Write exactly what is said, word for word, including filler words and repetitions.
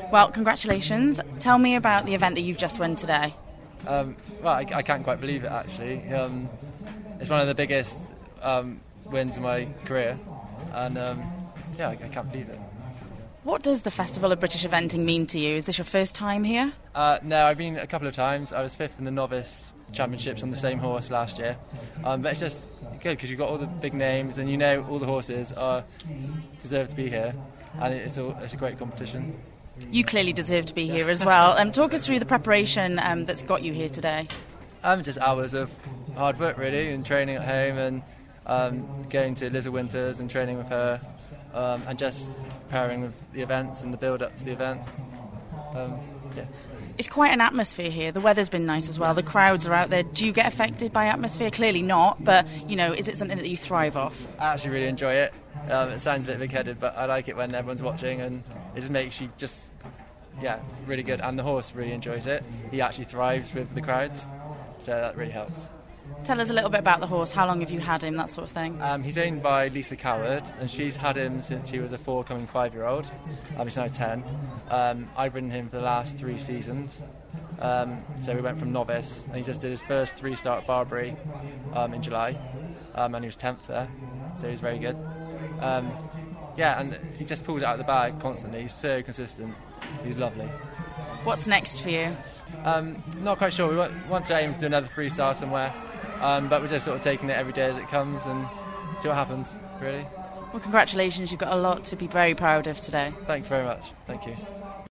Well, congratulations. Tell me about the event that you've just won today. Um, well, I, I can't quite believe it, actually. Um, it's one of the biggest um, wins in my career, and um, yeah, I, I can't believe it. What does the Festival of British Eventing mean to you? Is this your first time here? Uh, no, I've been a couple of times. I was fifth in the novice championships on the same horse last year, um, but it's just good because you've got all the big names and you know all the horses are deserve to be here, and it's, all, it's a great competition. You clearly deserve to be here as well. Um, talk us through the preparation um, that's got you here today. Um, just hours of hard work, really, and training at home, and um, going to Liza Winters and training with her, um, and just preparing with the events and the build-up to the event. Um, yeah. It's quite an atmosphere here. The weather's been nice as well. The crowds are out there. Do you get affected by atmosphere? Clearly not, but, you know, is it something that you thrive off? I actually really enjoy it. Um, it sounds a bit big-headed, but I like it when everyone's watching, and it just makes you just, yeah, really good. And the horse really enjoys it. He actually thrives with the crowds, so that really helps. Tell us a little bit about the horse. How long have you had him, that sort of thing? Um, he's owned by Lisa Coward, and she's had him since he was a four coming five-year-old. Um, he's now ten. Um, I've ridden him for the last three seasons. Um, so we went from novice, and he just did his first three-star at Barbury um, in July, um, and he was tenth there, so he's very good. Um, yeah, and he just pulls it out of the bag constantly. He's so consistent. He's lovely. What's next for you? Um, not quite sure. We want, want to aim to do another three-star somewhere, um, but we're just sort of taking it every day as it comes and see what happens, really. Well, congratulations. You've got a lot to be very proud of today. Thank you very much. Thank you.